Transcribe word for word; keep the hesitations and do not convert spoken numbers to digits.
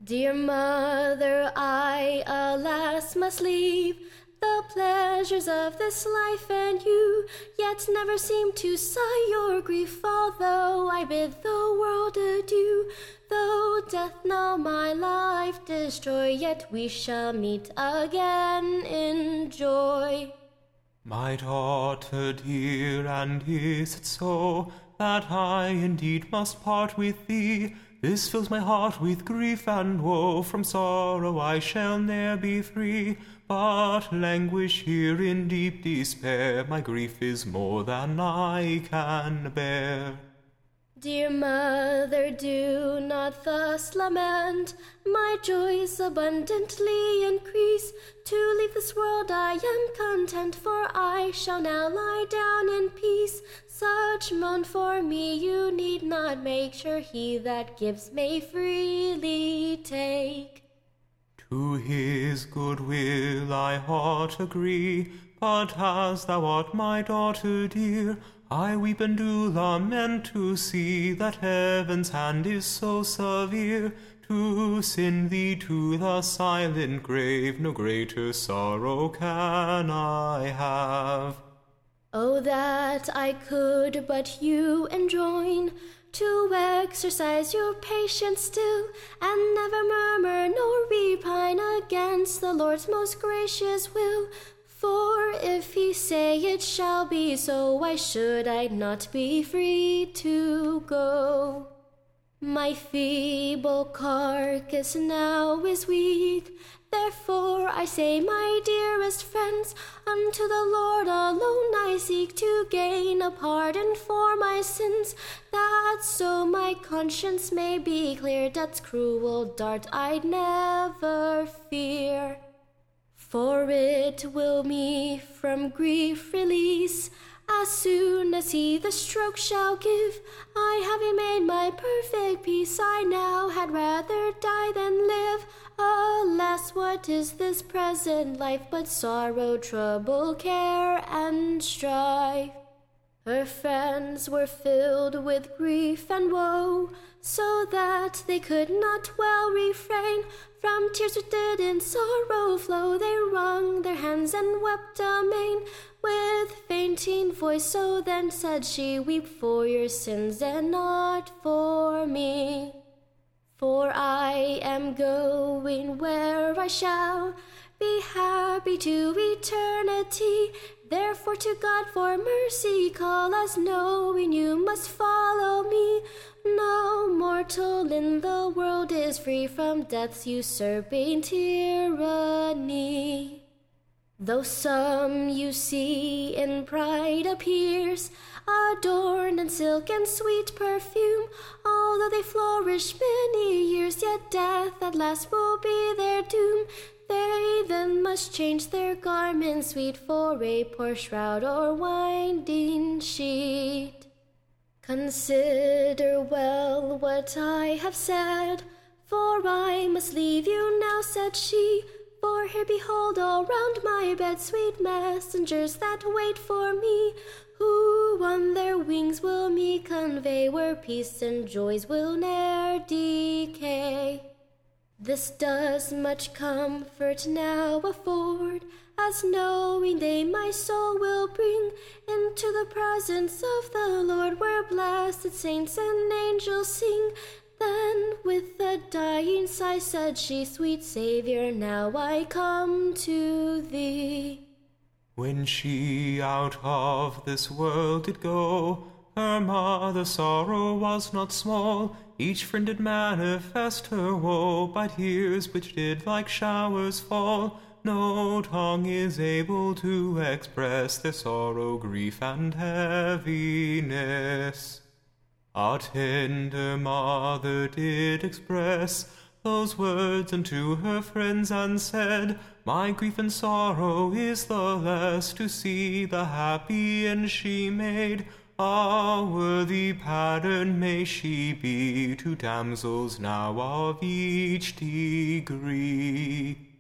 Dear mother, I alas must leave the pleasures of this life, and you yet never seem to sigh your grief, although I bid the world adieu. Though death now my life destroy, yet we shall meet again in joy. My daughter dear, and is it so that I indeed must part with thee? This fills my heart with grief and woe, from sorrow I shall ne'er be free, but languish here in deep despair, my grief is more than I can bear. Dear mother, do not thus lament, my joys abundantly increase. To leave this world I am content, for I shall now lie down in peace. Such moan for me you need not make, sure he that gives may freely take. To his good will I ought agree, but as thou art my daughter dear, I weep and do lament to see that heaven's hand is so severe. To send thee to the silent grave, no greater sorrow can I have. Oh, that I could but you enjoin to exercise your patience still, and never murmur nor repine against the Lord's most gracious will. For if he say it shall be so, why should I not be free to go? My feeble carcass now is weak, therefore I say, my dearest friends, unto the Lord alone I seek to gain a pardon for my sins, that so my conscience may be clear, death's cruel dart I'd never fear. For it will me from grief release, as soon as he the stroke shall give. I having made my perfect peace, I now had rather die than live. Alas, what is this present life but sorrow, trouble, care, and strife? Her friends were filled with grief and woe, so that they could not well refrain. From tears which did in sorrow flow, they wrung their hands and wept amain. With fainting voice, so then said she, weep for your sins and not for me. For I am going where I shall be happy to eternity. Therefore to God for mercy call, as knowing you must follow me. No mortal in the world is free from death's usurping tyranny. Though some you see in pride appears, adorned in silk and sweet perfume, although they flourish many years, yet death at last will be their doom. They then must change their garments sweet for a poor shroud or winding sheet. Consider well what I have said, for I must leave you now, said she. For here behold all round my bed sweet messengers that wait for me, who on their wings will me convey where peace and joys will ne'er decay. This does much comfort now afford, as knowing they my soul will bring into the presence of the Lord, where blessed saints and angels sing. Then with a dying sigh said she, sweet Saviour, now I come to thee. When she out of this world did go, her mother's sorrow was not small. Each friend did manifest her woe by tears which did like showers fall. No tongue is able to express their sorrow, grief, and heaviness. A tender mother did express those words unto her friends, and said, my grief and sorrow is the less to see the happy end she made. A worthy pattern may she be to damsels now of each degree.